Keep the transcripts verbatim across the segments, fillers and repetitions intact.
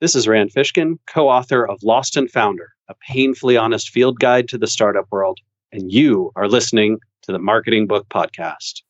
This is Rand Fishkin, co-author of Lost and Founder, a painfully honest field guide to the startup world, and you are listening to the Marketing Book Podcast.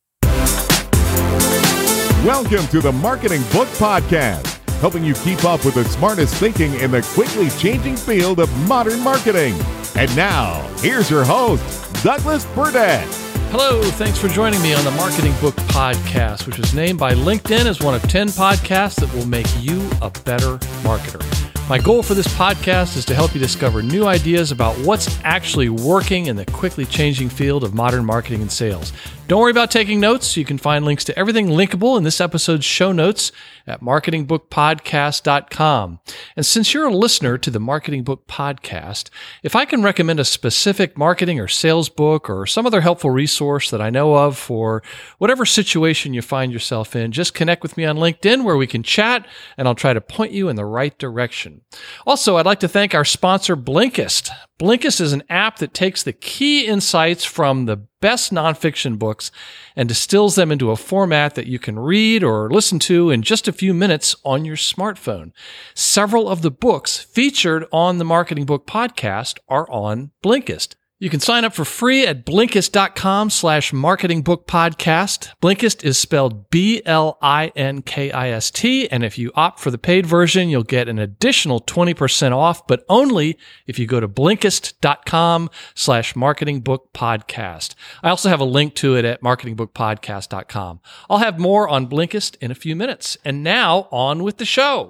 Welcome to the Marketing Book Podcast, helping you keep up with the smartest thinking in the quickly changing field of modern marketing. And now, here's your host, Douglas Burdett. Hello, thanks for joining me on the Marketing Book Podcast, which was named by LinkedIn as one of ten podcasts that will make you a better marketer. My goal for this podcast is to help you discover new ideas about what's actually working in the quickly changing field of modern marketing and sales. Don't worry about taking notes. You can find links to everything linkable in this episode's show notes at marketing book podcast dot com. And since you're a listener to the Marketing Book Podcast, if I can recommend a specific marketing or sales book or some other helpful resource that I know of for whatever situation you find yourself in, just connect with me on LinkedIn where we can chat and I'll try to point you in the right direction. Also, I'd like to thank our sponsor, Blinkist. Blinkist is an app that takes the key insights from the best nonfiction books and distills them into a format that you can read or listen to in just a few minutes on your smartphone. Several of the books featured on the Marketing Book Podcast are on Blinkist. You can sign up for free at blinkist dot com slash marketing book podcast. Blinkist is spelled B L I N K I S T, and if you opt for the paid version, you'll get an additional twenty percent off, but only if you go to blinkist dot com slash marketing book podcast. I also have a link to it at marketing book podcast dot com. I'll have more on Blinkist in a few minutes. And now, on with the show.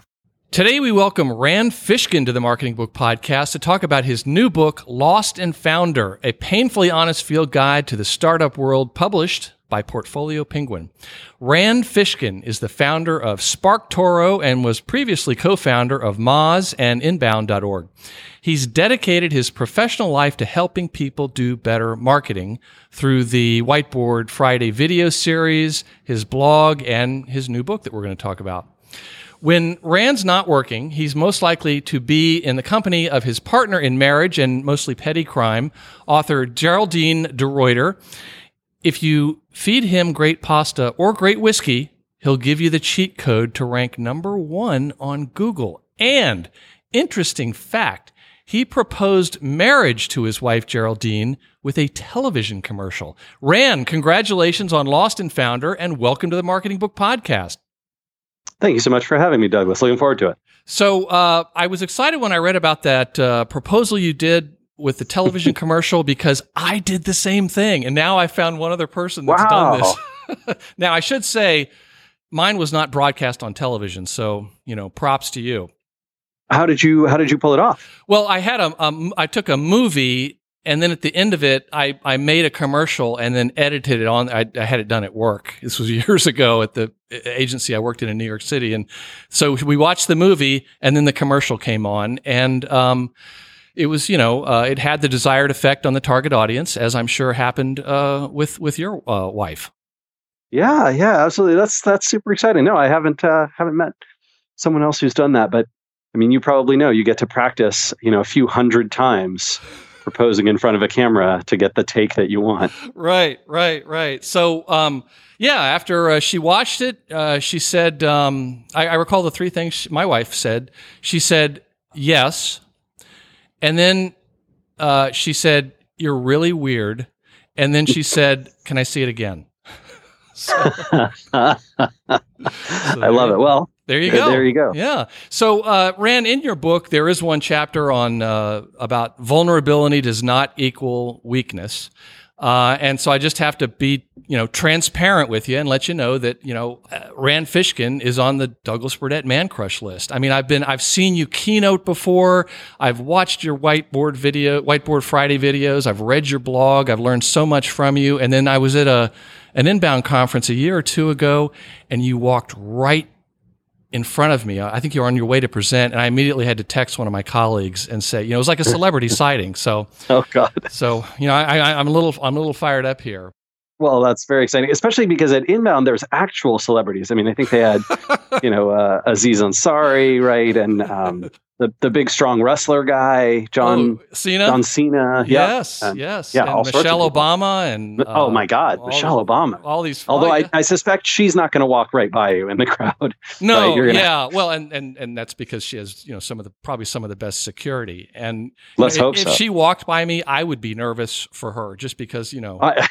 Today, we welcome Rand Fishkin to the Marketing Book Podcast to talk about his new book, Lost and Founder, a painfully honest field guide to the startup world, published by Portfolio Penguin. Rand Fishkin is the founder of SparkToro and was previously co-founder of Moz and inbound dot org. He's dedicated his professional life to helping people do better marketing through the Whiteboard Friday video series, his blog, and his new book that we're going to talk about. When Rand's not working, he's most likely to be in the company of his partner in marriage and mostly petty crime, author Geraldine de Ruyter. If you feed him great pasta or great whiskey, he'll give you the cheat code to rank number one on Google. And, interesting fact, he proposed marriage to his wife Geraldine with a television commercial. Rand, congratulations on Lost and Founder, and welcome to the Marketing Book Podcast. Thank you so much for having me, Douglas. Looking forward to it. So uh, I was excited when I read about that uh, proposal you did with the television commercial because I did the same thing. And now I found one other person that's wow. done this. Now, I should say mine was not broadcast on television. So, you know, props to you. How did you How did you pull it off? Well, I had a, a I took a movie. And then at the end of it, I, I made a commercial and then edited it on. I, I had it done at work. This was years ago at the agency I worked in in New York City. And so we watched the movie and then the commercial came on. And um, it was, you know, uh, it had the desired effect on the target audience, as I'm sure happened uh, with with your uh, wife. Yeah, yeah, absolutely. That's that's super exciting. No, I haven't uh, haven't met someone else who's done that. But I mean, you probably know you get to practice, you know, a few hundred times proposing in front of a camera to get the take that you want. Right, right, right. So, um, yeah, after uh, she watched it, uh, she said, um, I, I recall the three things she, my wife said. She said, yes. And then uh, she said, you're really weird. And then she said, can I see it again? so, so I love it. Well, There you go. There you go. Yeah. So, uh, Rand, in your book, there is one chapter on uh, about vulnerability does not equal weakness. Uh, and so I just have to be, you know, transparent with you and let you know that, you know, uh, Rand Fishkin is on the Douglas Burdett Man Crush list. I mean, I've been, I've seen you keynote before. I've watched your Whiteboard video, Whiteboard Friday videos. I've read your blog. I've learned so much from you. And then I was at a an inbound conference a year or two ago, and you walked right in front of me. I think you were on your way to present, and I immediately had to text one of my colleagues and say, you know, it was like a celebrity sighting. So, oh God. So, you know, I, I, I'm a little, I'm a little fired up here. Well, that's very exciting, especially because at Inbound there's actual celebrities. I mean, I think they had, you know, uh, Aziz Ansari, right, and um, the the big strong wrestler guy, John oh, Cena. John Cena. Yes, and, yes. Yeah, and all sorts Michelle of people. Obama and uh, oh my God, Michelle the, Obama. All these. Although oh, I, yeah. I suspect she's not going to walk right by you in the crowd. No, right? You're gonna, yeah. Well, and, and and that's because she has, you know, some of the probably some of the best security. And let's you know, hope if, so. If she walked by me, I would be nervous for her, just because, you know. I,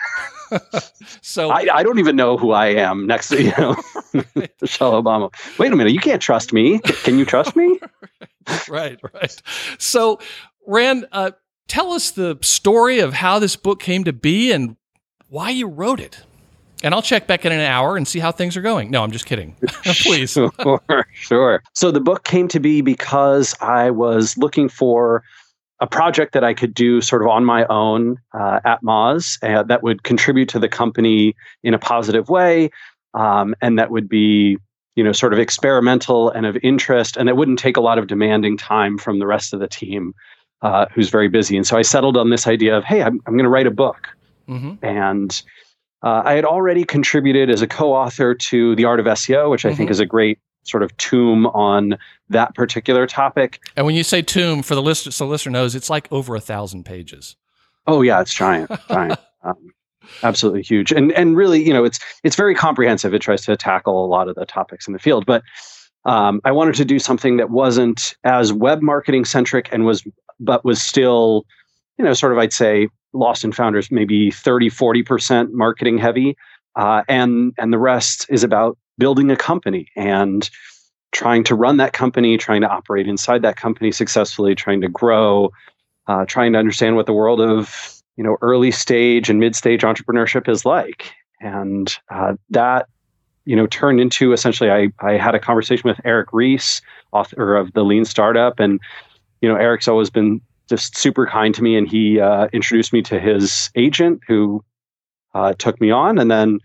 so I, I don't even know who I am next to you know Michelle Obama. Wait a minute, you can't trust me. Can you trust me? right, right. So, Rand, uh, tell us the story of how this book came to be and why you wrote it. And I'll check back in an hour and see how things are going. No, I'm just kidding. Please. Sure, sure. So the book came to be because I was looking for a project that I could do sort of on my own uh, at Moz uh, that would contribute to the company in a positive way, um, and that would be, you know, sort of experimental and of interest, and it wouldn't take a lot of demanding time from the rest of the team, uh, who's very busy. And so I settled on this idea of, hey, I'm, I'm going to write a book. Mm-hmm. And uh, I had already contributed as a co-author to The Art of S E O, which I mm-hmm. think is a great sort of tome on that particular topic. And when you say tome, for the listener, so the listener knows, it's like over a thousand pages. Oh yeah, it's giant, giant, um, absolutely huge, and and really, you know, it's it's very comprehensive. It tries to tackle a lot of the topics in the field, but um, I wanted to do something that wasn't as web marketing centric and was, but was still, you know, sort of, I'd say, Lost in Founders, maybe thirty, forty percent marketing heavy, uh, and and the rest is about building a company and trying to run that company, trying to operate inside that company successfully, trying to grow, uh, trying to understand what the world of, you know, early stage and mid stage entrepreneurship is like. And uh, that, you know, turned into essentially, I, I had a conversation with Eric Ries, author of The Lean Startup. And, you know, Eric's always been just super kind to me. And he uh, introduced me to his agent who uh, took me on. And then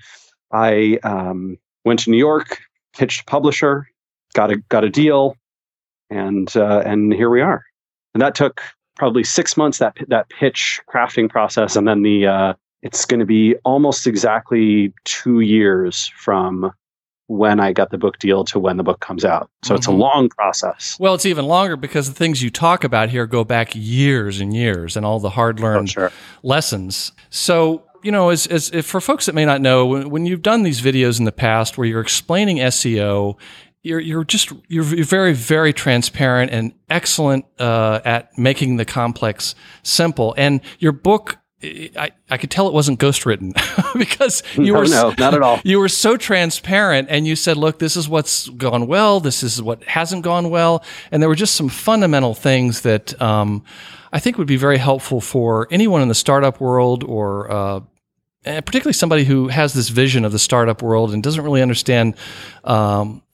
I um, went to New York, pitched a publisher, got a got a deal, and uh, and here we are. And that took probably six months, that that pitch crafting process, and then the uh, it's going to be almost exactly two years from when I got the book deal to when the book comes out. So mm-hmm. it's a long process. Well, it's even longer because the things you talk about here go back years and years, and all the hard learned oh, sure. lessons. So, you know, as, as if for folks that may not know, when, when you've done these videos in the past where you're explaining S E O, you're you're just you're, you're very very transparent and excellent uh, at making the complex simple. And your book, I, I could tell it wasn't ghostwritten because you no, were no, not at all. You were so transparent, and you said, "Look, this is what's gone well. This is what hasn't gone well," and there were just some fundamental things that um, I think would be very helpful for anyone in the startup world, or uh, and particularly somebody who has this vision of the startup world and doesn't really understand um,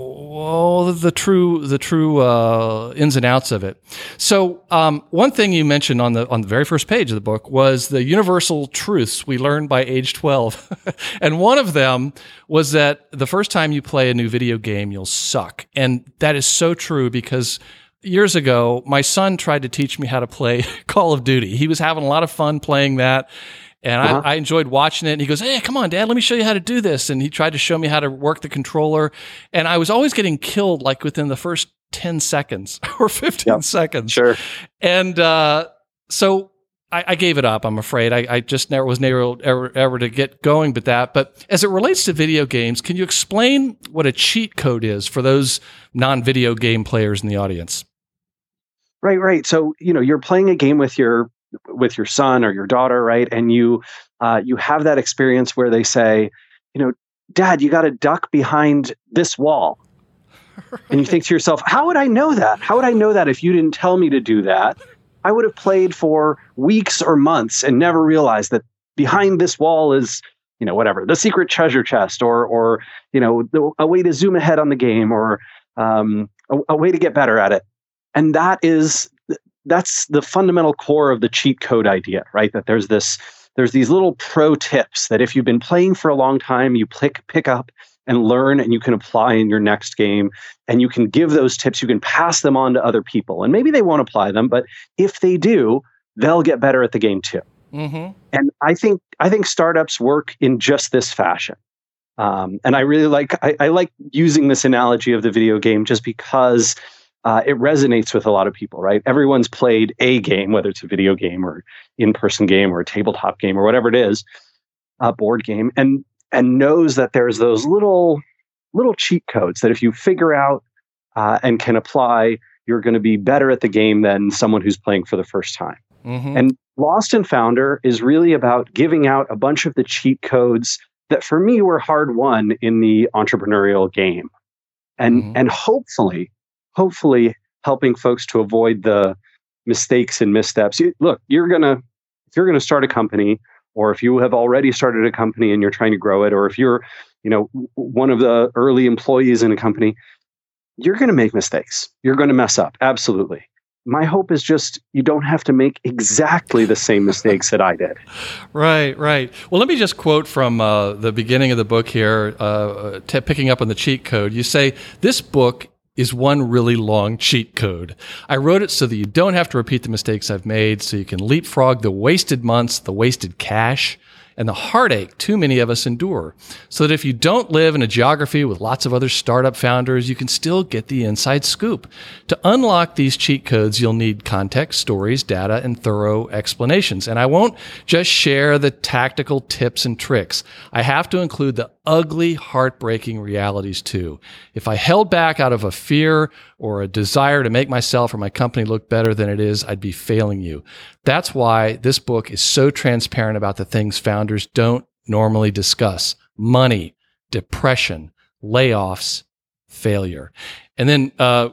well, the true the true uh, ins and outs of it. So um, one thing you mentioned on the on the very first page of the book was the universal truths we learned by age twelve. And one of them was that the first time you play a new video game, you'll suck. And that is so true, because years ago, my son tried to teach me how to play Call of Duty. He was having a lot of fun playing that. And uh-huh. I, I enjoyed watching it. And he goes, "Hey, come on, Dad, let me show you how to do this." And he tried to show me how to work the controller. And I was always getting killed like within the first ten seconds or fifteen yep. seconds. Sure. And uh, so I, I gave it up, I'm afraid. I, I just never was never ever, ever to get going with that. But as it relates to video games, can you explain what a cheat code is for those non-video game players in the audience? Right, right. So, you know, you're playing a game with your with your son or your daughter, right? And you uh, you have that experience where they say, you know, "Dad, you got to duck behind this wall." Right. And you think to yourself, how would I know that? How would I know that if you didn't tell me to do that? I would have played for weeks or months and never realized that behind this wall is, you know, whatever, the secret treasure chest, or, or you know, the, a way to zoom ahead on the game, or um, a, a way to get better at it. And that is That's the fundamental core of the cheat code idea, right? That there's this, there's these little pro tips that if you've been playing for a long time, you pick pick up and learn, and you can apply in your next game. And you can give those tips, you can pass them on to other people. And maybe they won't apply them, but if they do, they'll get better at the game too. Mm-hmm. And I think I think startups work in just this fashion. Um, and I really like I, I like using this analogy of the video game, just because uh, it resonates with a lot of people, right? Everyone's played a game, whether it's a video game or in-person game or a tabletop game or whatever it is, a board game, and and knows that there's those little little cheat codes that if you figure out uh, and can apply, you're going to be better at the game than someone who's playing for the first time. Mm-hmm. And Lost and Founder is really about giving out a bunch of the cheat codes that for me were hard won in the entrepreneurial game. And mm-hmm. and hopefully, hopefully helping folks to avoid the mistakes and missteps. You, look, you're going to, if you're going to start a company, or if you have already started a company and you're trying to grow it, or if you're, you know, one of the early employees in a company, you're going to make mistakes. You're going to mess up. Absolutely. My hope is just you don't have to make exactly the same mistakes that I did. Right, right. Well, let me just quote from uh, the beginning of the book here, uh, t- picking up on the cheat code. You say, this book is one really long cheat code. I wrote it so that you don't have to repeat the mistakes I've made, so you can leapfrog the wasted months, the wasted cash, and the heartache too many of us endure, so that if you don't live in a geography with lots of other startup founders, you can still get the inside scoop. To unlock these cheat codes, you'll need context, stories, data, and thorough explanations. And I won't just share the tactical tips and tricks. I have to include the ugly, heartbreaking realities too. If I held back out of a fear or a desire to make myself or my company look better than it is, I'd be failing you. That's why this book is so transparent about the things founders don't normally discuss: money, depression, layoffs, failure. And then uh,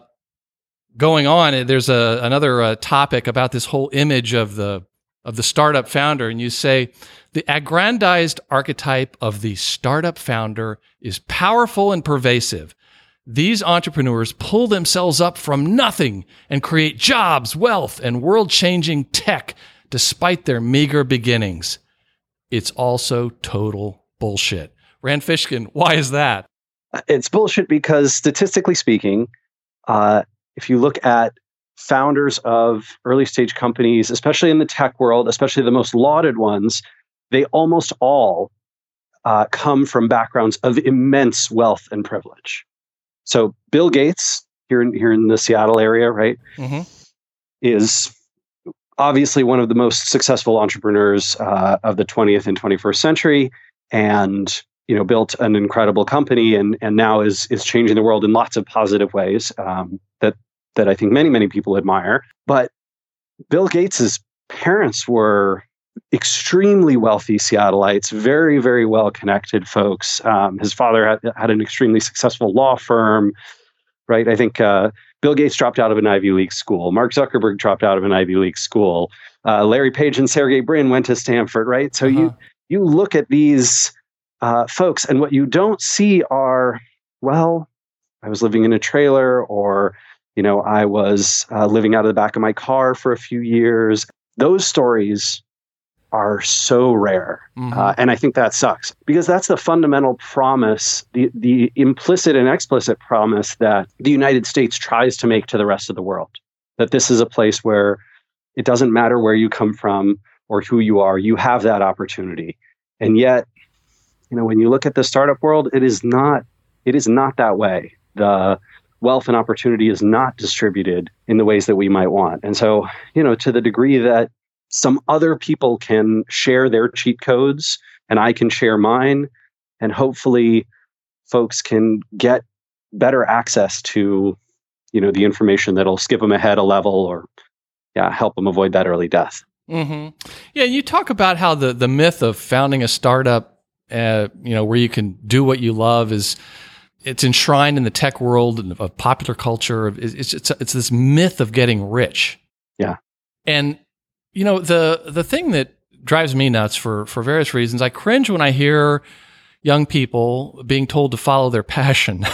going on, there's a, another uh, topic about this whole image of the of the startup founder, and you say, the aggrandized archetype of the startup founder is powerful and pervasive. These entrepreneurs pull themselves up from nothing and create jobs, wealth, and world-changing tech despite their meager beginnings. It's also total bullshit. Rand Fishkin, why is that? It's bullshit because statistically speaking, uh, if you look at founders of early stage companies, especially in the tech world, especially the most lauded ones, they almost all uh, come from backgrounds of immense wealth and privilege. So Bill Gates, here in, here in the Seattle area, right, mm-hmm. is obviously one of the most successful entrepreneurs uh, of the twentieth and twenty-first century, and you know built an incredible company, and and now is is changing the world in lots of positive ways um, that that I think many many people admire. But Bill Gates's parents were extremely wealthy Seattleites, very, very well-connected folks. Um, his father had, had an extremely successful law firm, right? I think uh, Bill Gates dropped out of an Ivy League school. Mark Zuckerberg dropped out of an Ivy League school. Uh, Larry Page and Sergey Brin went to Stanford, right? So uh-huh. you you look at these uh, folks, and what you don't see are, well, I was living in a trailer, or, you know, I was uh, living out of the back of my car for a few years. Those stories are so rare. Mm-hmm. Uh, and I think that sucks, because that's the fundamental promise, the, the implicit and explicit promise that the United States tries to make to the rest of the world, that this is a place where it doesn't matter where you come from or who you are, you have that opportunity. And yet, you know, when you look at the startup world, it is not, it is not that way. The wealth and opportunity is not distributed in the ways that we might want. And so, you know, to the degree that some other people can share their cheat codes and I can share mine, and hopefully folks can get better access to, you know, the information that'll skip them ahead a level, or yeah, help them avoid that early death. Mm-hmm. Yeah, you talk about how the, the myth of founding a startup, uh, you know, where you can do what you love is, it's enshrined in the tech world and of popular culture. It's, it's, it's this myth of getting rich. Yeah. And you know, the the thing that drives me nuts for, for various reasons, I cringe when I hear young people being told to follow their passion.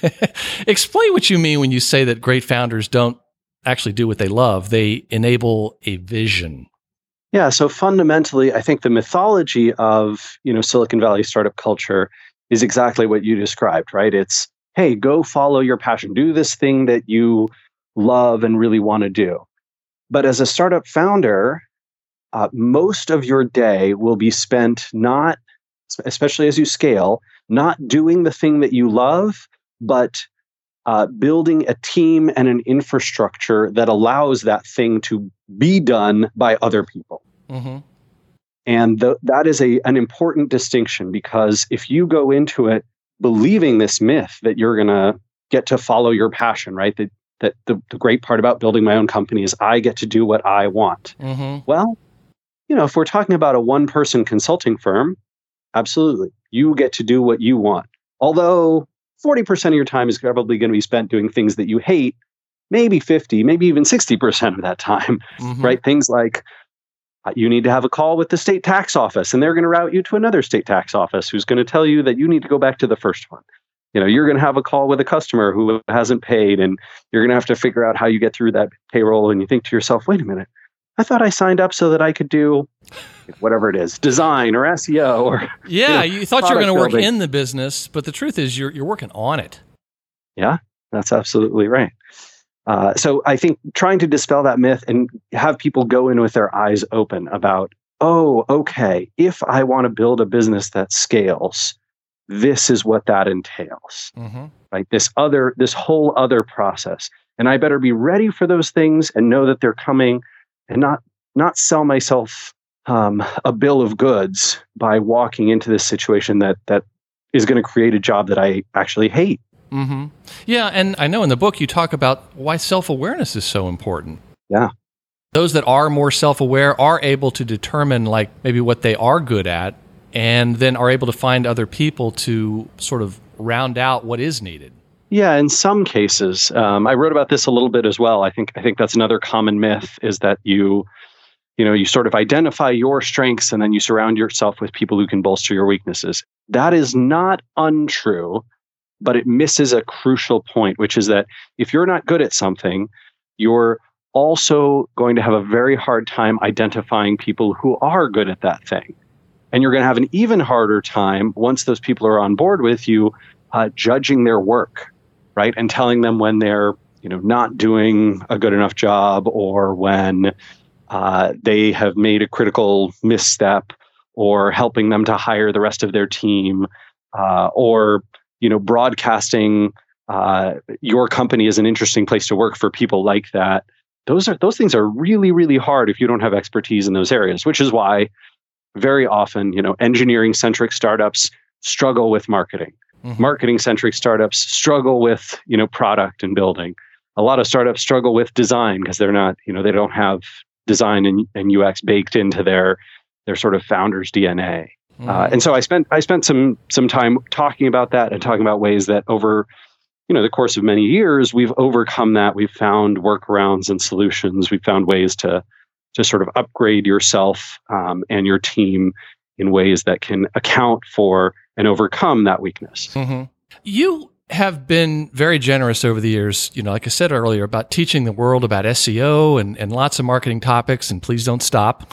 Explain what you mean when you say that great founders don't actually do what they love. They enable a vision. Yeah, so fundamentally, I think the mythology of, you know, Silicon Valley startup culture is exactly what you described, right? It's, hey, go follow your passion. Do this thing that you love and really want to do. But as a startup founder, uh, most of your day will be spent not, especially as you scale, not doing the thing that you love, but uh, building a team and an infrastructure that allows that thing to be done by other people. Mm-hmm. And the, that is a an important distinction, because if you go into it believing this myth that you're going to get to follow your passion, right? That that the, the great part about building my own company is I get to do what I want. Mm-hmm. Well, you know, if we're talking about a one-person consulting firm, absolutely, you get to do what you want. Although forty percent of your time is probably going to be spent doing things that you hate, maybe fifty, maybe even sixty percent of that time, Mm-hmm. right? Things like uh, you need to have a call with the state tax office, and they're going to route you to another state tax office who's going to tell you that you need to go back to the first one. You know, you're going to have a call with a customer who hasn't paid, and you're going to have to figure out how you get through that payroll. And you think to yourself, wait a minute, I thought I signed up so that I could do whatever it is, design or S E O or Yeah, you, know, you thought you were going to work building. in the business, but the truth is you're you're working on it. Yeah, that's absolutely right. Uh, so I think trying to dispel that myth and have people go in with their eyes open about, oh, okay, if I want to build a business that scales, this is what that entails, Mm-hmm. right? This other, this whole other process. And I better be ready for those things and know that they're coming, and not, not sell myself um, a bill of goods by walking into this situation that, that is going to create a job that I actually hate. Mm-hmm. Yeah, and I know in the book you talk about why self-awareness is so important. Yeah. Those that are more self-aware are able to determine like maybe what they are good at, and then are able to find other people to sort of round out what is needed. Yeah, in some cases, um, I wrote about this a little bit as well. I think I think that's another common myth, is that you, you know, you sort of identify your strengths and then you surround yourself with people who can bolster your weaknesses. That is not untrue, but it misses a crucial point, which is that if you're not good at something, you're also going to have a very hard time identifying people who are good at that thing. And you're going to have an even harder time once those people are on board with you, uh, judging their work, right? And telling them when they're, you know, not doing a good enough job, or when uh, they have made a critical misstep, or helping them to hire the rest of their team, uh, or, you know, broadcasting uh, your company is an interesting place to work for people like that. Those are those things are really, really hard if you don't have expertise in those areas, which is why very often, you know, engineering-centric startups struggle with marketing. Mm-hmm. Marketing-centric startups struggle with, you know, product and building. A lot of startups struggle with design because they're not, you know, they don't have design and, and U X baked into their their sort of founder's D N A. Mm-hmm. Uh, and so I spent I spent some some time talking about that and talking about ways that over, you know, the course of many years, we've overcome that. We've found workarounds and solutions. We've found ways to to sort of upgrade yourself um, and your team in ways that can account for and overcome that weakness. Mm-hmm. You have been very generous over the years, you know, like I said earlier, about teaching the world about S E O and, and lots of marketing topics, and please don't stop.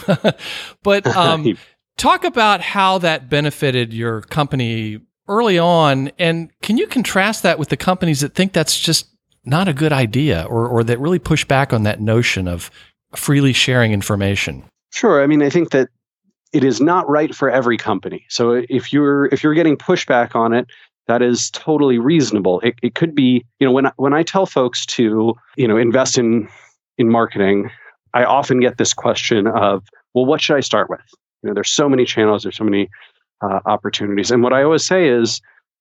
But um, talk about how that benefited your company early on, and can you contrast that with the companies that think that's just not a good idea, or or that really push back on that notion of freely sharing information? Sure. I mean, I think that it is not right for every company. So if you're if you're getting pushback on it, that is totally reasonable. It it could be, you know, when I, when I tell folks to, you know, invest in in marketing, I often get this question of, well, what should I start with? You know, there's so many channels, there's so many uh, opportunities, and what I always say is,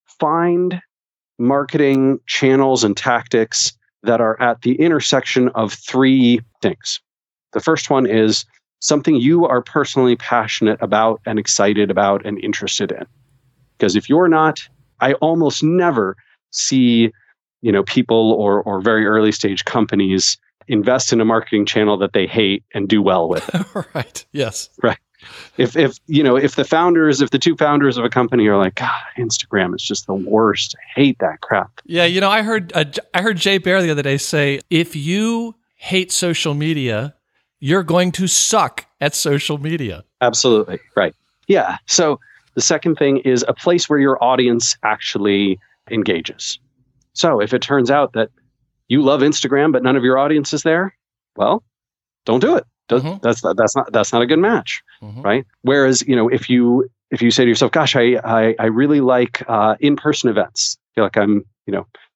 find marketing channels and tactics that are at the intersection of three things. The first one is something you are personally passionate about and excited about and interested in. Because if you're not, I almost never see, you know, people or or very early stage companies invest in a marketing channel that they hate and do well with it. Right. Yes. Right. If if you know, if the founders, if the two founders of a company are like, God, Instagram is just the worst. I hate that crap. Yeah. You know, I heard uh, I heard Jay Baer the other day say, if you hate social media, you're going to suck at social media. Absolutely. Right. Yeah. So the second thing is a place where your audience actually engages. So if it turns out that you love Instagram, but none of your audience is there, well, don't do it. Mm-hmm. That's that's not that's not a good match, mm-hmm. right? Whereas, you know, if you if you say to yourself, "Gosh, I I, I really like uh, in-person events. I feel like I'm, you know,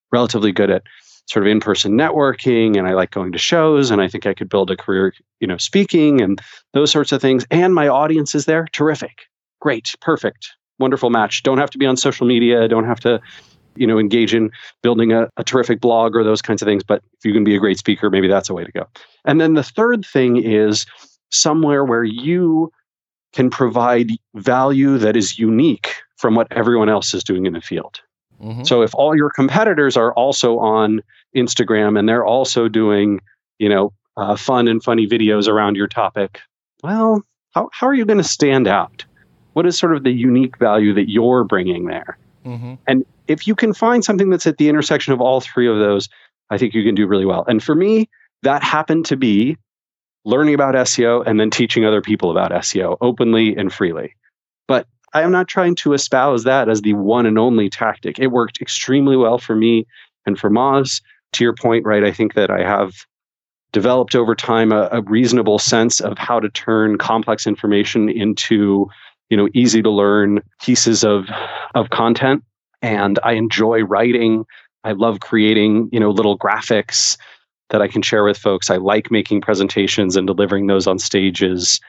relatively good at sort of in-person networking, and I like going to shows, and I think I could build a career, you know, speaking and those sorts of things. And my audience is there. Terrific. Great. Perfect. Wonderful match. Don't have to be on social media. Don't have to, you know, engage in building a, a terrific blog or those kinds of things. But if you can be a great speaker, maybe that's a way to go. And then the third thing is somewhere where you can provide value that is unique from what everyone else is doing in the field. Mm-hmm. So if all your competitors are also on Instagram and they're also doing, you know, uh, fun and funny videos around your topic, well, how how are you going to stand out? What is sort of the unique value that you're bringing there? Mm-hmm. And if you can find something that's at the intersection of all three of those, I think you can do really well. And for me, that happened to be learning about S E O and then teaching other people about S E O openly and freely. But I am not trying to espouse that as the one and only tactic. It worked extremely well for me and for Moz. To your point, right, I think that I have developed over time a, a reasonable sense of how to turn complex information into, you know, easy to learn pieces of of content. And I enjoy writing. I love creating, you know, little graphics that I can share with folks. I like making presentations and delivering those on stages.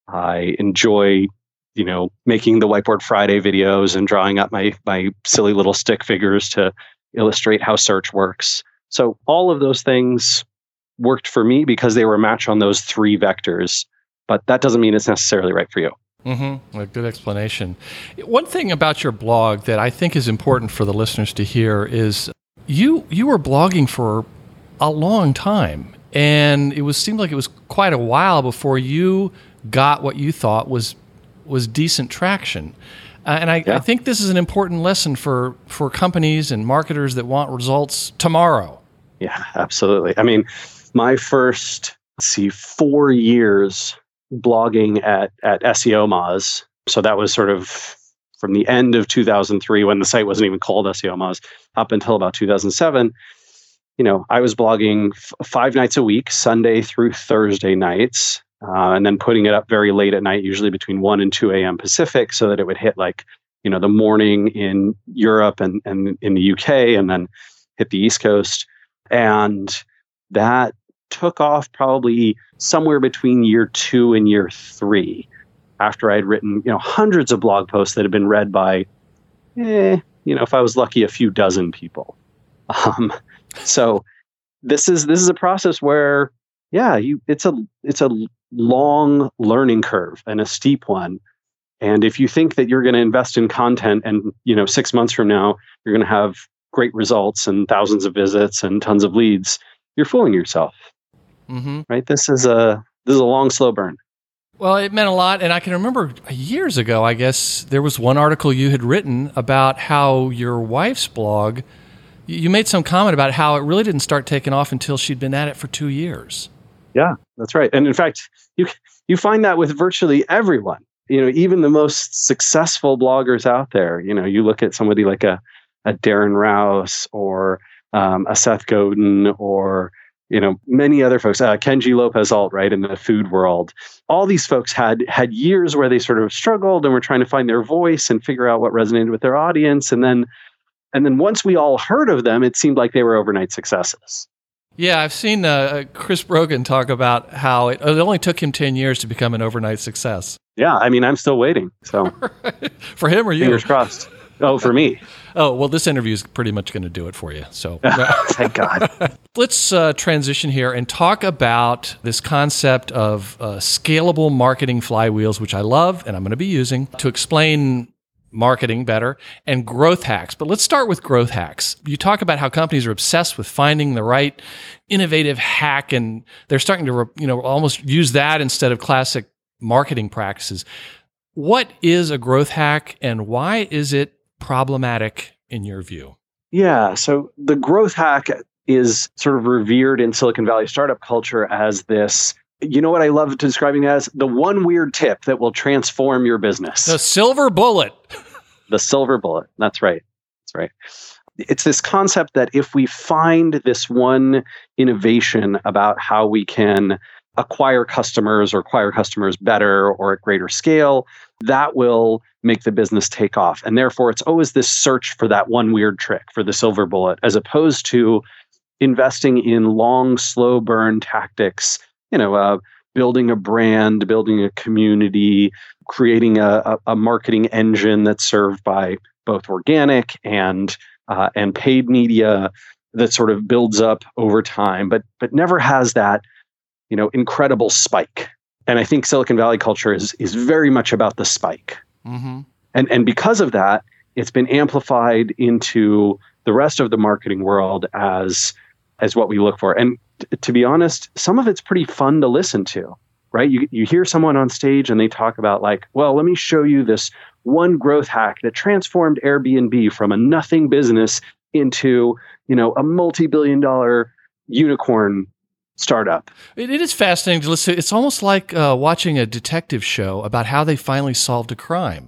I enjoy, you know, making the Whiteboard Friday videos and drawing up my my silly little stick figures to illustrate how search works. So all of those things worked for me because they were a match on those three vectors. But that doesn't mean it's necessarily right for you. Mm-hmm. A good explanation. One thing about your blog that I think is important for the listeners to hear is you you were blogging for a long time, and it was seemed like it was quite a while before you got what you thought was was decent traction. Uh, and I, yeah. I think this is an important lesson for, for companies and marketers that want results tomorrow. Yeah, absolutely. I mean, my first, let's see, four years blogging at, at S E O Moz. So that was sort of from the end of two thousand three when the site wasn't even called S E O Moz up until about two thousand seven. You know, I was blogging f- five nights a week, Sunday through Thursday nights. Uh, and then putting it up very late at night, usually between one and two a.m. Pacific, so that it would hit like, you know, the morning in Europe and, and in the U K, and then hit the East Coast. And that took off probably somewhere between year two and year three, after I'd written, you know, hundreds of blog posts that had been read by, eh, you know, if I was lucky, a few dozen people. Um, so this is this is a process where, yeah, you it's a it's a long learning curve and a steep one. And if you think that you're going to invest in content and, you know, six months from now, you're going to have great results and thousands of visits and tons of leads, you're fooling yourself. Mm-hmm. Right? This is a this is a long, slow burn. Well, it meant a lot. And I can remember years ago, I guess, there was one article you had written about how your wife's blog, you made some comment about how it really didn't start taking off until she'd been at it for two years. Yeah, that's right. And in fact, you you find that with virtually everyone. You know, even the most successful bloggers out there. You know, you look at somebody like a, a Darren Rouse or um, a Seth Godin or, you know, many other folks, uh, Kenji Lopez Alt, right, in the food world. All these folks had had years where they sort of struggled and were trying to find their voice and figure out what resonated with their audience. And then, and then once we all heard of them, it seemed like they were overnight successes. Yeah, I've seen uh, Chris Brogan talk about how it, it only took him ten years to become an overnight success. Yeah, I mean, I'm still waiting. So for him or you? Fingers crossed. Oh, for me. Oh, well, this interview is pretty much going to do it for you. So thank God. Let's uh, transition here and talk about this concept of uh, scalable marketing flywheels, which I love and I'm going to be using to explain marketing better, and growth hacks. But let's start with growth hacks. You talk about how companies are obsessed with finding the right innovative hack, and they're starting to, you know, almost use that instead of classic marketing practices. What is a growth hack, and why is it problematic in your view? Yeah, so the growth hack is sort of revered in Silicon Valley startup culture as this, you know what I love describing it as? The one weird tip that will transform your business. The silver bullet. The silver bullet. That's right. That's right. It's this concept that if we find this one innovation about how we can acquire customers or acquire customers better or at greater scale, that will make the business take off. And therefore, it's always this search for that one weird trick, for the silver bullet, as opposed to investing in long, slow burn tactics, you know, uh, building a brand, building a community, creating a, a, a marketing engine that's served by both organic and uh, and paid media that sort of builds up over time, but but never has that, you know, incredible spike. And I think Silicon Valley culture is is very much about the spike. Mm-hmm. And and because of that, it's been amplified into the rest of the marketing world as as what we look for. And t- to be honest, some of it's pretty fun to listen to, right? You you hear someone on stage and they talk about like, well, let me show you this one growth hack that transformed Airbnb from a nothing business into, you know, a multi-billion dollar unicorn startup. It, it is fascinating to listen to. It's almost like uh, watching a detective show about how they finally solved a crime.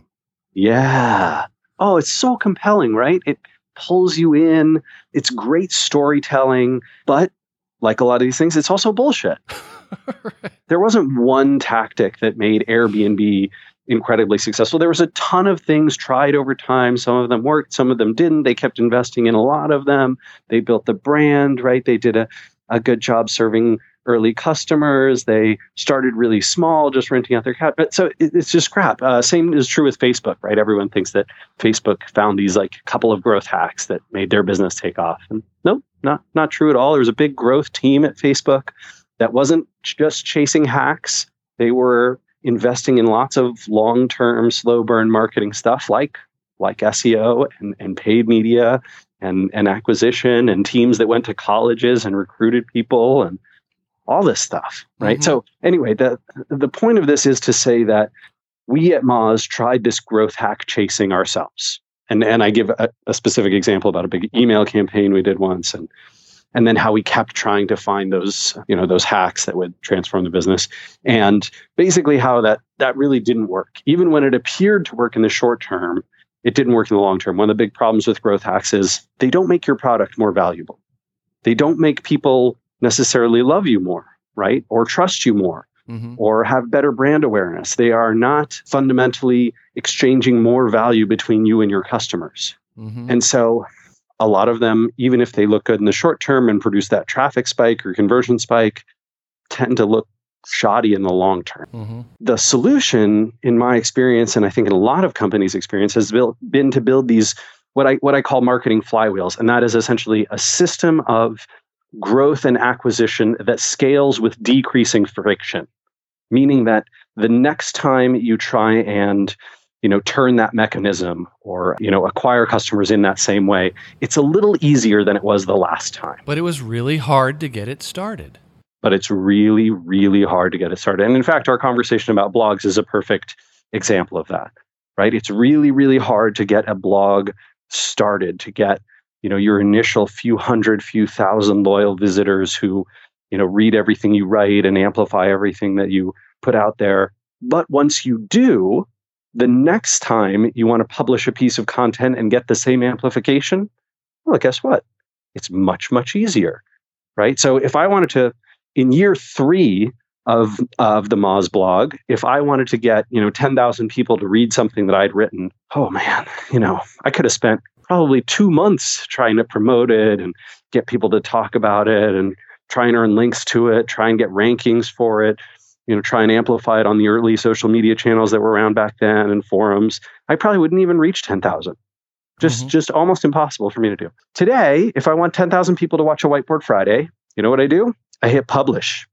Yeah. Oh, it's so compelling, right? It pulls you in. It's great storytelling, but like a lot of these things, it's also bullshit. Right. There wasn't one tactic that made Airbnb incredibly successful. There was a ton of things tried over time. Some of them worked, some of them didn't. They kept investing in a lot of them. They built the brand, right? They did a, a good job serving early customers. They started really small, just renting out their cat. But so it, it's just crap. Uh, same is true with Facebook, right? Everyone thinks that Facebook found these like couple of growth hacks that made their business take off. And nope, not not true at all. There was a big growth team at Facebook that wasn't just chasing hacks. They were investing in lots of long-term, slow-burn marketing stuff like like S E O and, and paid media and, and acquisition and teams that went to colleges and recruited people and all this stuff, right? Mm-hmm. So anyway, the the point of this is to say that we at Moz tried this growth hack chasing ourselves. And and I give a, a specific example about a big email campaign we did once, and and then how we kept trying to find those, you know, those hacks that would transform the business. And basically how that that really didn't work. Even when it appeared to work in the short term, it didn't work in the long term. One of the big problems with growth hacks is they don't make your product more valuable. They don't make people necessarily love you more, right? Or trust you more, mm-hmm. or have better brand awareness. They are not fundamentally exchanging more value between you and your customers. Mm-hmm. And so a lot of them, even if they look good in the short term and produce that traffic spike or conversion spike, tend to look shoddy in the long term. Mm-hmm. The solution, in my experience, and I think in a lot of companies' experience, has built, been to build these, what I what I call marketing flywheels. And that is essentially a system of growth and acquisition that scales with decreasing friction, meaning that the next time you try and, you know, turn that mechanism or, you know, acquire customers in that same way, it's a little easier than it was the last time. But it was really hard to get it started. But it's really, really hard to get it started. And in fact, our conversation about blogs is a perfect example of that, right? It's really, really hard to get a blog started, to get, you know, your initial few hundred, few thousand loyal visitors who, you know, read everything you write and amplify everything that you put out there. But once you do, the next time you want to publish a piece of content and get the same amplification, well, guess what? It's much, much easier, right? So if I wanted to, in year three of of the Moz blog, if I wanted to get, you know, ten thousand people to read something that I'd written, oh man, you know, I could have spent probably two months trying to promote it and get people to talk about it and try and earn links to it, try and get rankings for it, you know, try and amplify it on the early social media channels that were around back then and forums. I probably wouldn't even reach ten thousand. Just, mm-hmm. just almost impossible for me to do. Today, if I want ten thousand people to watch a Whiteboard Friday, you know what I do? I hit publish.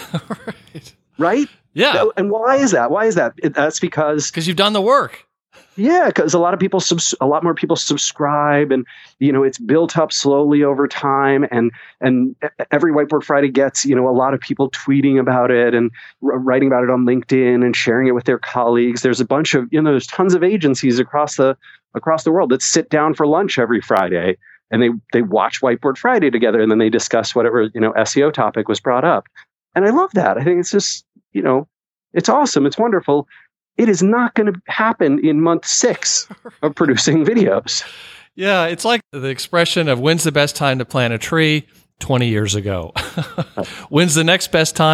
Right. Right? Yeah. And why is that? Why is that? It, that's because... Because you've done the work. Yeah, because a lot of people, subs- a lot more people subscribe, and you know it's built up slowly over time. And and every Whiteboard Friday gets, you know, a lot of people tweeting about it and r- writing about it on LinkedIn and sharing it with their colleagues. There's a bunch of, you know, there's tons of agencies across the across the world that sit down for lunch every Friday and they they watch Whiteboard Friday together, and then they discuss whatever, you know, S E O topic was brought up. And I love that. I think it's just, you know, it's awesome. It's wonderful. It is not going to happen in month six of producing videos. Yeah, it's like the expression of when's the best time to plant a tree twenty years ago. When's the next best time?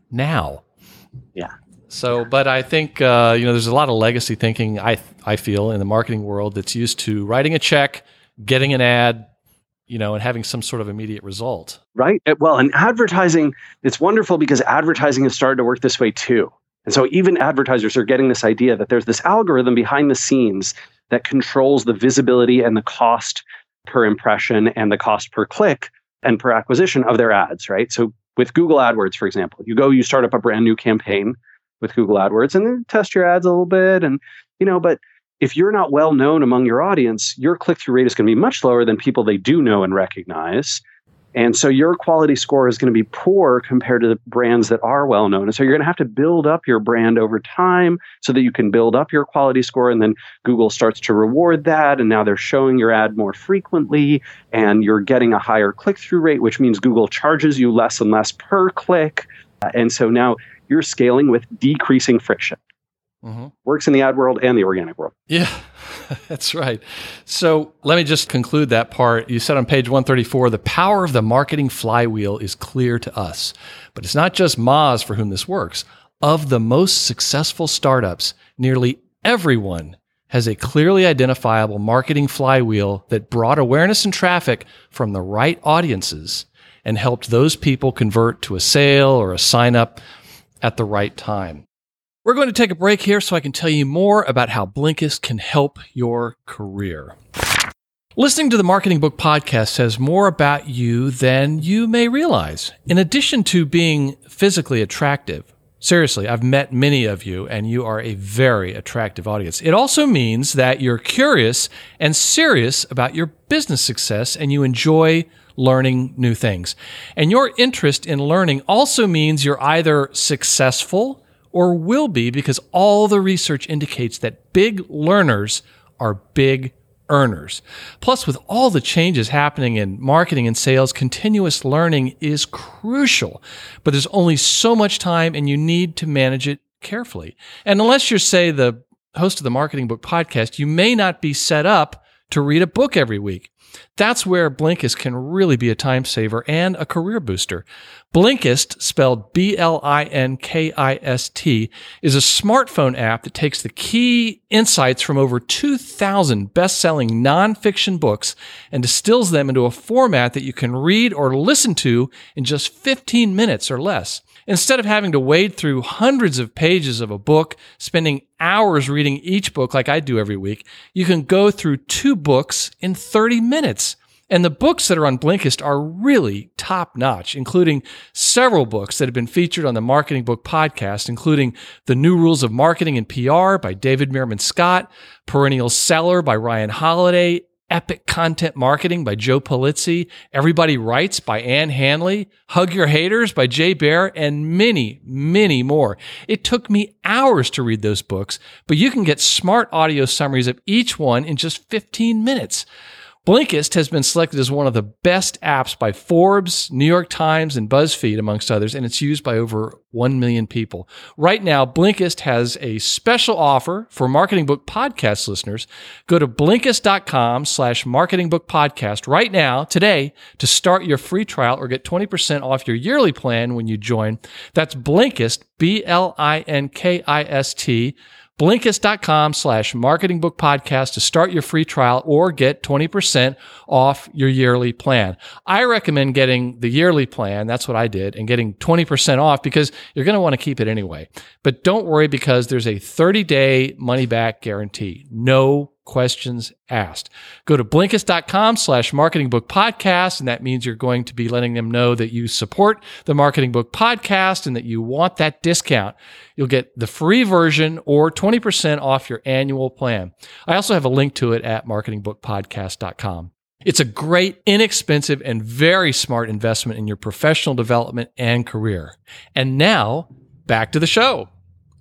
now. Yeah. So, but I think, uh, you know, there's a lot of legacy thinking, I I feel, in the marketing world that's used to writing a check, getting an ad, you know, and having some sort of immediate result. Right. Well, and advertising, it's wonderful because advertising has started to work this way too. And so even advertisers are getting this idea that there's this algorithm behind the scenes that controls the visibility and the cost per impression and the cost per click and per acquisition of their ads, right? So with Google AdWords, for example, you go, you start up a brand new campaign with Google AdWords and then test your ads a little bit. And, you know, but if you're not well known among your audience, your click-through rate is going to be much lower than people they do know and recognize. And so your quality score is going to be poor compared to the brands that are well known. And so you're going to have to build up your brand over time so that you can build up your quality score. And then Google starts to reward that. And now they're showing your ad more frequently and you're getting a higher click-through rate, which means Google charges you less and less per click. Uh, and so now you're scaling with decreasing friction. Mm-hmm. Works in the ad world and the organic world. Yeah, that's right. So let me just conclude that part. You said on page one thirty-four, the power of the marketing flywheel is clear to us. But it's not just Moz for whom this works. Of the most successful startups, nearly everyone has a clearly identifiable marketing flywheel that brought awareness and traffic from the right audiences and helped those people convert to a sale or a sign up at the right time. We're going to take a break here so I can tell you more about how Blinkist can help your career. Listening to the Marketing Book Podcast says more about you than you may realize. In addition to being physically attractive, seriously, I've met many of you and you are a very attractive audience. It also means that you're curious and serious about your business success and you enjoy learning new things. And your interest in learning also means you're either successful or will be, because all the research indicates that big learners are big earners. Plus, with all the changes happening in marketing and sales, continuous learning is crucial. But there's only so much time and you need to manage it carefully. And unless you're, say, the host of the Marketing Book Podcast, you may not be set up to read a book every week. That's where Blinkist can really be a time saver and a career booster. Blinkist, spelled B L I N K I S T, is a smartphone app that takes the key insights from over two thousand best-selling nonfiction books and distills them into a format that you can read or listen to in just fifteen minutes or less. Instead of having to wade through hundreds of pages of a book, spending hours reading each book like I do every week, you can go through two books in thirty minutes. And the books that are on Blinkist are really top-notch, including several books that have been featured on the Marketing Book Podcast, including The New Rules of Marketing and P R by David Meerman Scott, Perennial Seller by Ryan Holiday, Epic Content Marketing by Joe Pulizzi, Everybody Writes by Ann Hanley, Hug Your Haters by Jay Baer, and many, many more. It took me hours to read those books, but you can get smart audio summaries of each one in just fifteen minutes. Blinkist has been selected as one of the best apps by Forbes, New York Times, and BuzzFeed, amongst others, and it's used by over one million people. Right now, Blinkist has a special offer for Marketing Book Podcast listeners. Go to Blinkist.com slash Marketing Book Podcast right now, today, to start your free trial or get twenty percent off your yearly plan when you join. That's Blinkist, B L I N K I S T, Blinkist.com slash Marketing Book Podcast to start your free trial or get twenty percent off your yearly plan. I recommend getting the yearly plan. That's what I did, and getting twenty percent off because you're going to want to keep it anyway. But don't worry, because there's a thirty-day money-back guarantee. No questions asked. Go to Blinkist.com slash Marketing Book Podcast, and that means you're going to be letting them know that you support the Marketing Book Podcast and that you want that discount. You'll get the free version or twenty percent off your annual plan. I also have a link to it at marketing book podcast dot com. It's a great, inexpensive, and very smart investment in your professional development and career. And now, back to the show.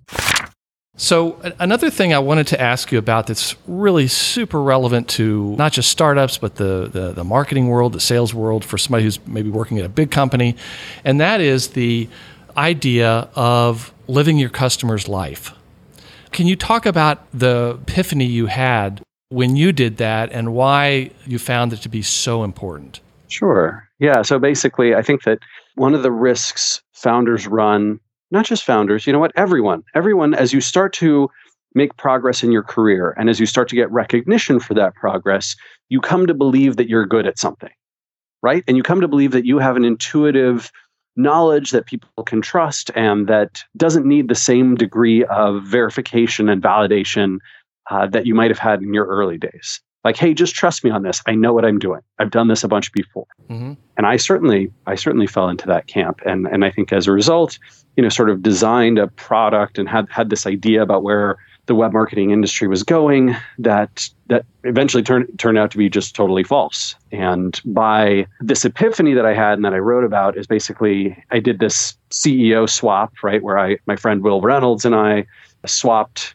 So another thing I wanted to ask you about that's really super relevant to not just startups, but the, the, the marketing world, the sales world, for somebody who's maybe working at a big company, and that is the idea of living your customer's life. Can you talk about the epiphany you had when you did that and why you found it to be so important? Sure. Yeah. So basically, I think that one of the risks founders run not just founders, you know what, everyone, everyone, as you start to make progress in your career and as you start to get recognition for that progress, you come to believe that you're good at something, right? And you come to believe that you have an intuitive knowledge that people can trust and that doesn't need the same degree of verification and validation uh, that you might have had in your early days. Like, hey, just trust me on this. I know what I'm doing. I've done this a bunch before. Mm-hmm. And I certainly, I certainly fell into that camp. And and I think as a result, you know, sort of designed a product and had had this idea about where the web marketing industry was going that that eventually turned turned out to be just totally false. And by this epiphany that I had and that I wrote about is basically I did this C E O swap, right, where I my friend Will Reynolds and I swapped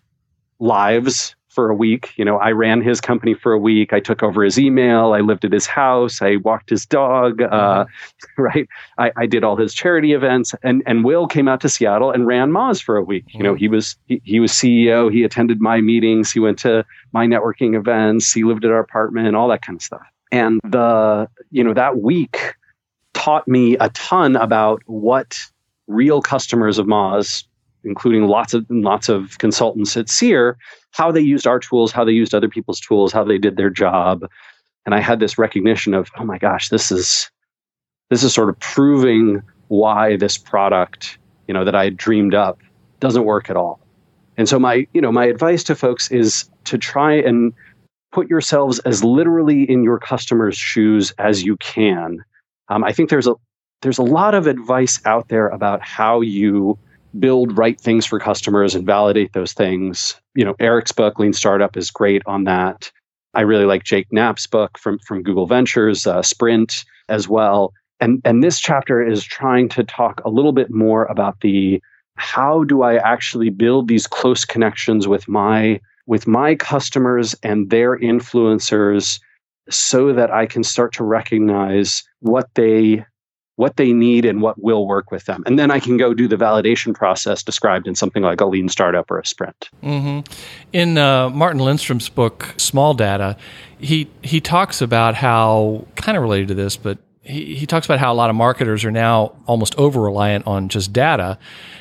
lives for a week. You know, I ran his company for a week. I took over his email. I lived at his house. I walked his dog. Uh, right. I, I did all his charity events. And and Will came out to Seattle and ran Moz for a week. You know, he was he, he was C E O. He attended my meetings. He went to my networking events. He lived at our apartment. All that kind of stuff. And the you know that week taught me a ton about what real customers of Moz, including lots of lots of consultants at Seer, how they used our tools, how they used other people's tools, how they did their job. And I had this recognition of, oh my gosh, this is this is sort of proving why this product, you know, that I had dreamed up doesn't work at all. And so my, you know, my advice to folks is to try and put yourselves as literally in your customers' shoes as you can. Um, I think there's a there's a lot of advice out there about how you build right things for customers and validate those things. You know, Eric's book, Lean Startup, is great on that. I really like Jake Knapp's book from, from Google Ventures, uh, Sprint as well. And, and this chapter is trying to talk a little bit more about the, how do I actually build these close connections with my, with my customers and their influencers so that I can start to recognize what they what they need and what will work with them. And then I can go do the validation process described in something like a Lean Startup or a Sprint. Mm-hmm. In uh, Martin Lindstrom's book, Small Data, he he talks about how, kind of related to this, but he, he talks about how a lot of marketers are now almost over-reliant on just data,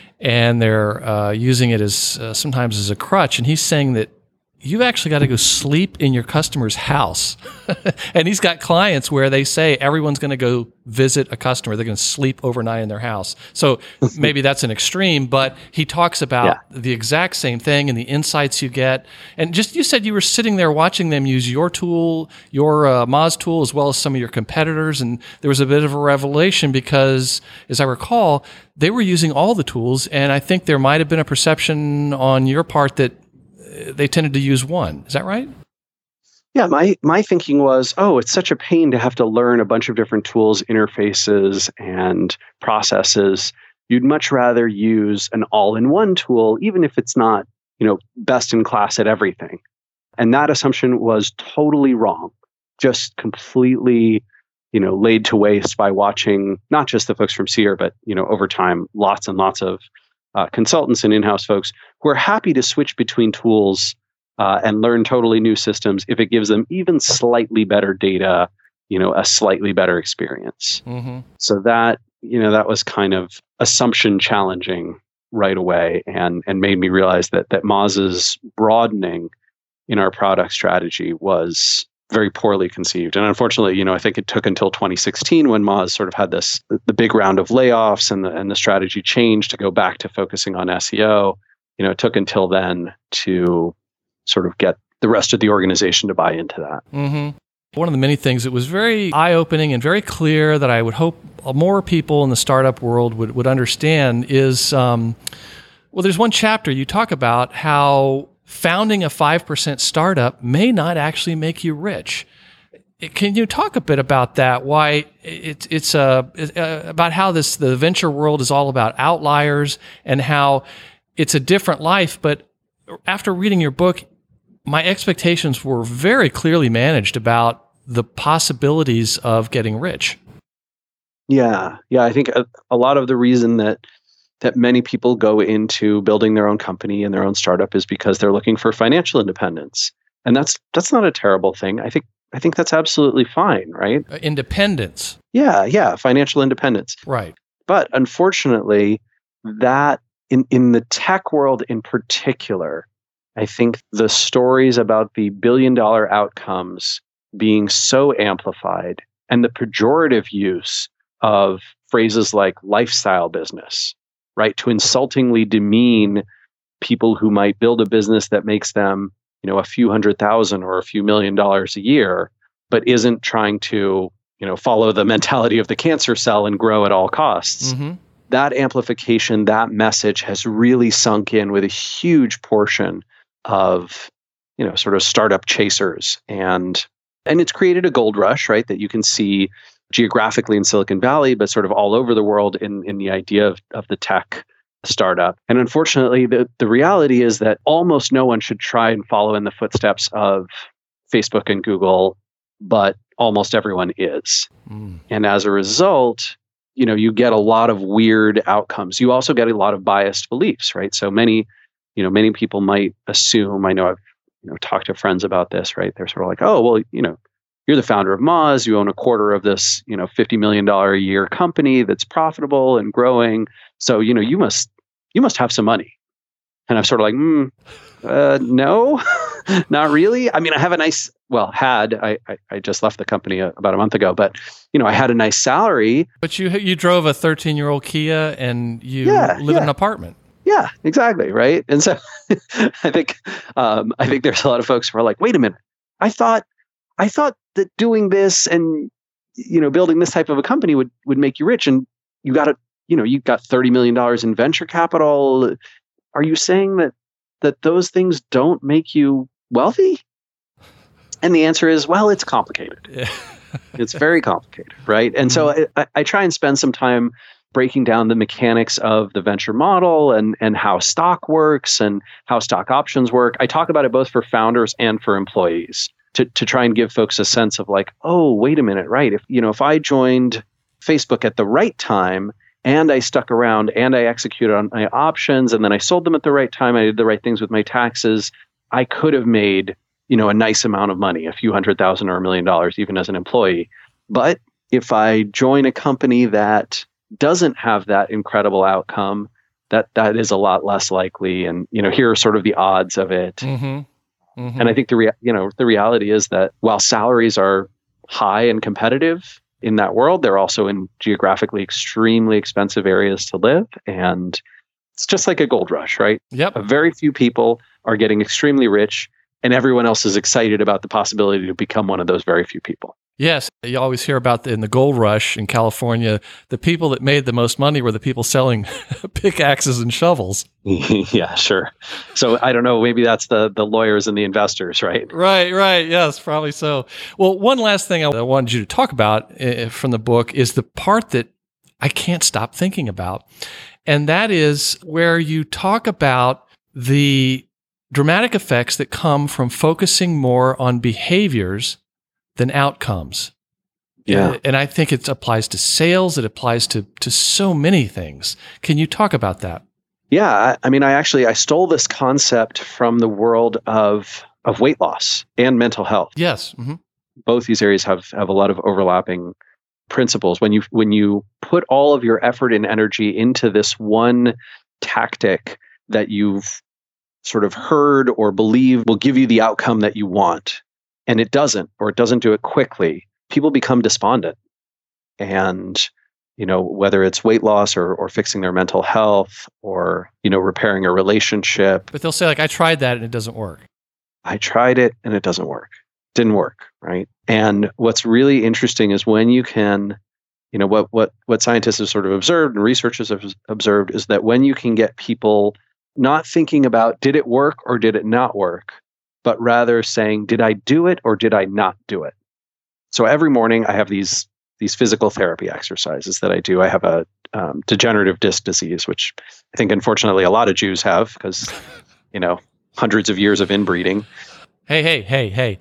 and they're uh, using it as uh, sometimes as a crutch. And he's saying that you've actually got to go sleep in your customer's house. And he's got clients where they say everyone's going to go visit a customer. They're going to sleep overnight in their house. So maybe that's an extreme, but he talks about yeah. the exact same thing and the insights you get. And just, you said you were sitting there watching them use your tool, your uh, Moz tool, as well as some of your competitors. And there was a bit of a revelation because, as I recall, they were using all the tools. And I think there might have been a perception on your part that they tended to use one. Is that right? Yeah, my my thinking was, oh, it's such a pain to have to learn a bunch of different tools, interfaces, and processes. You'd much rather use an all-in-one tool, even if it's not, you know, best in class at everything. And that assumption was totally wrong. Just completely, you know, laid to waste by watching not just the folks from Seer, but, you know, over time, lots and lots of Uh, consultants and in-house folks who are happy to switch between tools uh, and learn totally new systems if it gives them even slightly better data, you know, a slightly better experience. Mm-hmm. So that, you know, that was kind of assumption challenging right away, and and made me realize that that Moz's broadening in our product strategy was very poorly conceived. And unfortunately, you know, I think it took until twenty sixteen when Moz sort of had this, the big round of layoffs and the, and the strategy changed to go back to focusing on S E O. You know, it took until then to sort of get the rest of the organization to buy into that. Mm-hmm. One of the many things that was very eye-opening and very clear that I would hope more people in the startup world would, would understand is, um, well, there's one chapter you talk about how founding a five percent startup may not actually make you rich. Can you talk a bit about that? Why it's it's uh, about how this the venture world is all about outliers and how it's a different life. But after reading your book, my expectations were very clearly managed about the possibilities of getting rich. Yeah, yeah. I think a, a lot of the reason that that many people go into building their own company and their own startup is because they're looking for financial independence. And that's that's not a terrible thing. I think I think that's absolutely fine, right? Uh, independence. Yeah, yeah, financial independence. Right. But unfortunately, that in, in the tech world in particular, I think the stories about the billion dollar outcomes being so amplified and the pejorative use of phrases like lifestyle business, right, to insultingly demean people who might build a business that makes them, you know, a few hundred thousand or a few million dollars a year, but isn't trying to, you know, follow the mentality of the cancer cell and grow at all costs. Mm-hmm. That amplification, that message has really sunk in with a huge portion of, you know, sort of startup chasers. And and it's created a gold rush, right, that you can see geographically in Silicon Valley, but sort of all over the world in, in the idea of, of the tech startup. And unfortunately, the, the reality is that almost no one should try and follow in the footsteps of Facebook and Google, but almost everyone is. Mm. And as a result, you know, you get a lot of weird outcomes. You also get a lot of biased beliefs, right? So many, you know, many people might assume, I know I've, you know, talked to friends about this, right? They're sort of like, oh, well, you know, you're the founder of Moz, you own a quarter of this, you know, fifty million dollars a year company that's profitable and growing. So, you know, you must, you must have some money. And I'm sort of like, mm, uh, no, not really. I mean, I have a nice, well, had, I, I, I just left the company a, about a month ago, but, you know, I had a nice salary. But you you drove a thirteen-year-old Kia and you yeah, live yeah. in an apartment. Yeah, exactly. Right. And so I think, um, I think there's a lot of folks who are like, wait a minute, I thought, I thought that doing this and, you know, building this type of a company would, would make you rich. And you got to, you know, you got thirty million dollars in venture capital. Are you saying that, that those things don't make you wealthy? And the answer is, well, it's complicated. Yeah. It's very complicated. Right. And mm-hmm. so I, I try and spend some time breaking down the mechanics of the venture model and, and how stock works and how stock options work. I talk about it both for founders and for employees to, to try and give folks a sense of like, oh, wait a minute, right? If, you know, if I joined Facebook at the right time and I stuck around and I executed on my options and then I sold them at the right time, I did the right things with my taxes, I could have made, you know, a nice amount of money, a few hundred thousand or a million dollars, even as an employee. But if I join a company that doesn't have that incredible outcome, that that is a lot less likely. And, you know, here are sort of the odds of it. Mm-hmm. Mm-hmm. And I think the rea- you know, the reality is that while salaries are high and competitive in that world, they're also in geographically extremely expensive areas to live. And it's just like a gold rush, right? Yep. A very few people are getting extremely rich and everyone else is excited about the possibility to become one of those very few people. Yes, you always hear about the, in the gold rush in California, the people that made the most money were the people selling pickaxes and shovels. Yeah, sure. So I don't know, maybe that's the the lawyers and the investors, right? Right, right. Yes, probably so. Well, one last thing I wanted you to talk about uh, from the book is the part that I can't stop thinking about. And that is where you talk about the dramatic effects that come from focusing more on behaviors than outcomes. Yeah. And, and I think it applies to sales. It applies to, to so many things. Can you talk about that? Yeah. I, I mean, I actually, I stole this concept from the world of, of weight loss and mental health. Yes. Mm-hmm. Both these areas have, have a lot of overlapping principles. When you, when you put all of your effort and energy into this one tactic that you've sort of heard or believe will give you the outcome that you want, and it doesn't, or it doesn't do it quickly, people become despondent. And, you know, whether it's weight loss or or fixing their mental health or, you know, repairing a relationship. But they'll say, like, I tried that and it doesn't work. I tried it and it doesn't work. Didn't work, right? And what's really interesting is when you can, you know, what what what scientists have sort of observed and researchers have observed is that when you can get people not thinking about, did it work or did it not work, but rather saying, did I do it or did I not do it? So every morning I have these these physical therapy exercises that I do. I have a um, degenerative disc disease, which I think unfortunately a lot of Jews have because, you know, hundreds of years of inbreeding. Hey, hey, hey, hey.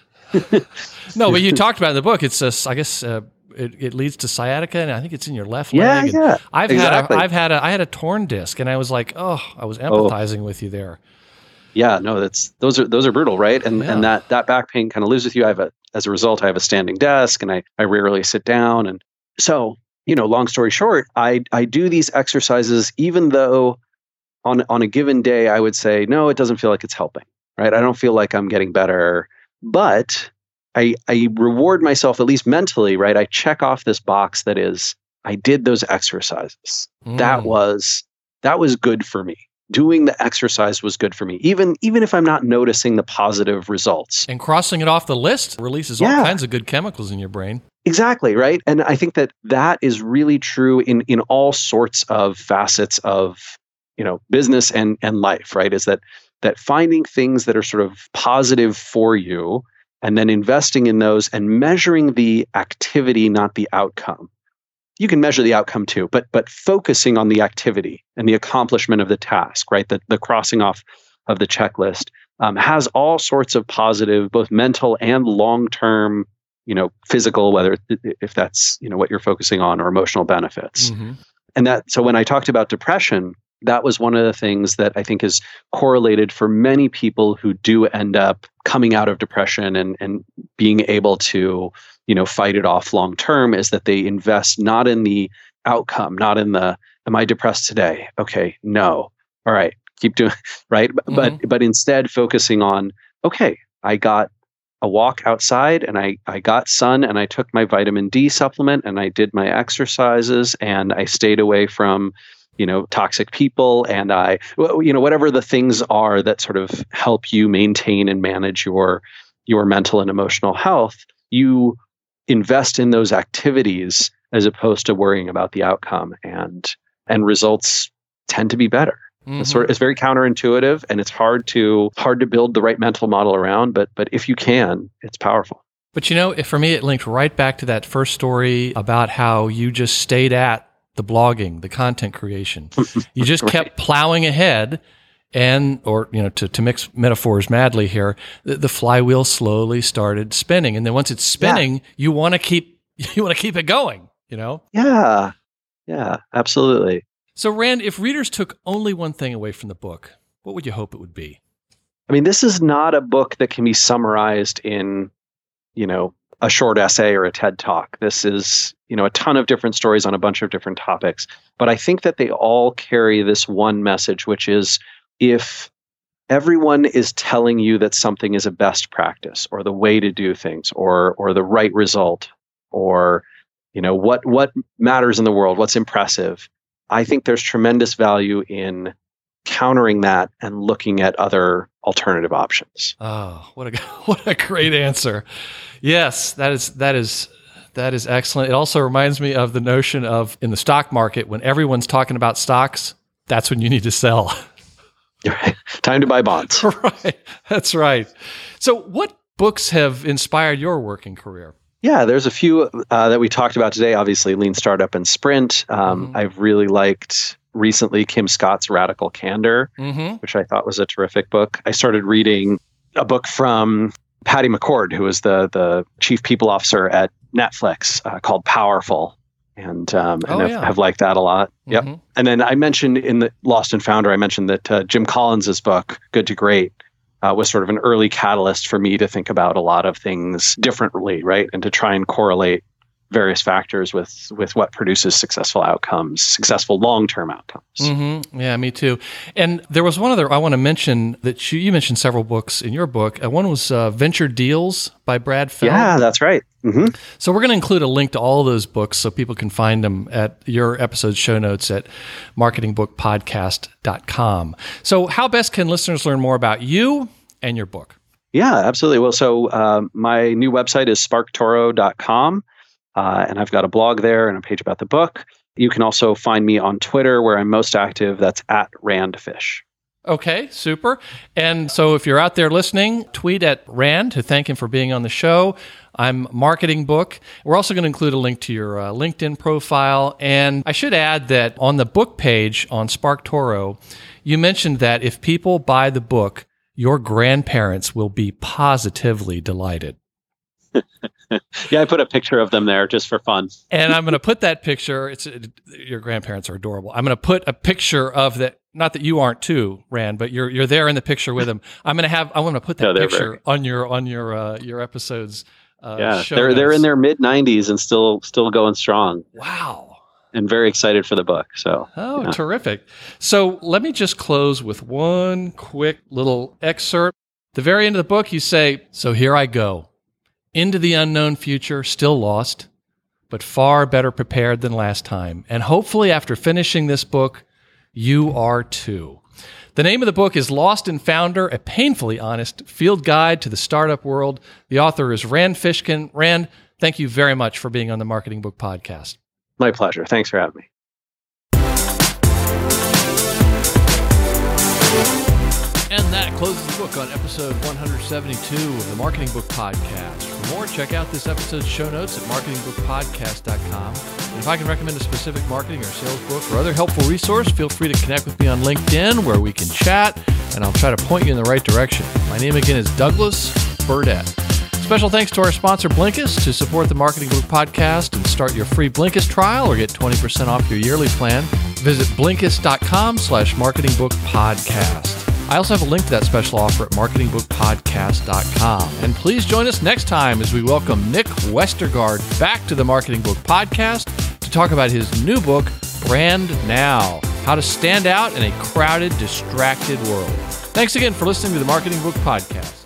No, but you talked about in the book, it's a, I guess uh, it, it leads to sciatica, and I think it's in your left yeah, leg. Yeah, I've exactly. had a, I've had a, I had a torn disc, and I was like, oh, I was empathizing oh. with you there. Yeah, no, that's those are those are brutal, right? And yeah. and that that back pain kind of lives with you. I have a as a result, I have a standing desk, and I I rarely sit down, and so you know, long story short, I I do these exercises even though on on a given day I would say, no, it doesn't feel like it's helping, right? I don't feel like I'm getting better, but I I reward myself at least mentally, right? I check off this box that is, I did those exercises. Mm. That was that was good for me. Doing the exercise was good for me, even even if I'm not noticing the positive results. And crossing it off the list releases all Yeah. kinds of good chemicals in your brain. Exactly, right? And I think that that is really true in in all sorts of facets of, you know, business and and life, right? Is that that finding things that are sort of positive for you and then investing in those and measuring the activity, not the outcome. You can measure the outcome too, but but focusing on the activity and the accomplishment of the task, right? The, the crossing off of the checklist um, has all sorts of positive, both mental and long-term, you know, physical, whether if that's, you know, what you're focusing on, or emotional benefits. Mm-hmm. And that, so when I talked about depression, that was one of the things that I think is correlated for many people who do end up coming out of depression and and being able to, you know, fight it off long term, is that they invest not in the outcome, not in the, am I depressed today? Okay, no. All right, keep doing, right? Mm-hmm. But but instead focusing on, okay, I got a walk outside and I, I got sun and I took my vitamin D supplement and I did my exercises and I stayed away from, you know, toxic people, and I, you know, whatever the things are that sort of help you maintain and manage your your mental and emotional health, you invest in those activities as opposed to worrying about the outcome, and and results tend to be better. Mm-hmm. It's sort of, it's very counterintuitive, and it's hard to hard to build the right mental model around, but but if you can, it's powerful. But you know, if for me, it linked right back to that first story about how you just stayed at the blogging, the content creation. You just Right. kept plowing ahead, and, or, you know, to, to mix metaphors madly here, the, the flywheel slowly started spinning. And then once it's spinning, yeah. you want to keep, you want to keep it going, you know? Yeah. Yeah, absolutely. So Rand, if readers took only one thing away from the book, what would you hope it would be? I mean, this is not a book that can be summarized in, you know, a short essay or a TED Talk. This is, you know, a ton of different stories on a bunch of different topics. But I think that they all carry this one message, which is, if everyone is telling you that something is a best practice or the way to do things or or the right result or, you know, what what matters in the world, what's impressive, I think there's tremendous value in countering that and looking at other alternative options. Oh, what a what a great answer. Yes, that is that is that is excellent. It also reminds me of the notion of, in the stock market, when everyone's talking about stocks, that's when you need to sell. Right. Time to buy bonds. Right. That's right. So what books have inspired your working career? Yeah, there's a few uh, that we talked about today, obviously Lean Startup and Sprint. Um, mm-hmm. I've really liked recently Kim Scott's Radical Candor, mm-hmm. which I thought was a terrific book. I started reading a book from Patty McCord, who is the the chief people officer at Netflix, uh, called Powerful. And, um, and oh, I've, yeah. I've liked that a lot. Mm-hmm. Yep. And then I mentioned in the Lost and Founder, I mentioned that uh, Jim Collins' book, Good to Great, uh, was sort of an early catalyst for me to think about a lot of things differently, right? And to try and correlate various factors with with what produces successful outcomes, successful long-term outcomes. Mm-hmm. Yeah, me too. And there was one other I want to mention that you, you mentioned several books in your book. Uh, one was uh, Venture Deals by Brad Feld. Yeah, that's right. Mm-hmm. So we're going to include a link to all those books so people can find them at your episode show notes at marketing book podcast dot com. So how best can listeners learn more about you and your book? Yeah, absolutely. Well, so uh, my new website is spark toro dot com. Uh, and I've got a blog there and a page about the book. You can also find me on Twitter, where I'm most active. That's at Randfish. Okay, super. And so if you're out there listening, tweet at Rand to thank him for being on the show. I'm Marketing Book. We're also going to include a link to your uh, LinkedIn profile. And I should add that on the book page on SparkToro, you mentioned that if people buy the book, your grandparents will be positively delighted. Yeah, I put a picture of them there just for fun. And I'm going to put that picture. It's it, your grandparents are adorable. I'm going to put a picture of that. Not that you aren't too, Rand, but you're you're there in the picture with them. I'm going to have. I'm going to put that no, picture very... on your on your uh, your episodes. Uh, yeah, show they're notes. they're in their mid nineties and still still going strong. Wow. and very excited for the book. So, oh, yeah. Terrific. So let me just close with one quick little excerpt. The very end of the book, you say, "So here I go, into the unknown future, still lost, but far better prepared than last time. And hopefully after finishing this book, you are too." The name of the book is Lost and Founder, a painfully honest field guide to the startup world. The author is Rand Fishkin. Rand, thank you very much for being on the Marketing Book Podcast. My pleasure. Thanks for having me. And that closes the book on episode one seventy-two of the Marketing Book Podcast. For more, check out this episode's show notes at marketing book podcast dot com. And if I can recommend a specific marketing or sales book or other helpful resource, feel free to connect with me on LinkedIn where we can chat, and I'll try to point you in the right direction. My name again is Douglas Burdett. Special thanks to our sponsor, Blinkist. To support the Marketing Book Podcast and start your free Blinkist trial or get twenty percent off your yearly plan, visit blinkist dot com slash marketing book podcast. I also have a link to that special offer at marketing book podcast dot com. And please join us next time as we welcome Nick Westergaard back to the Marketing Book Podcast to talk about his new book, Brand Now: How to Stand Out in a Crowded, Distracted World. Thanks again for listening to the Marketing Book Podcast.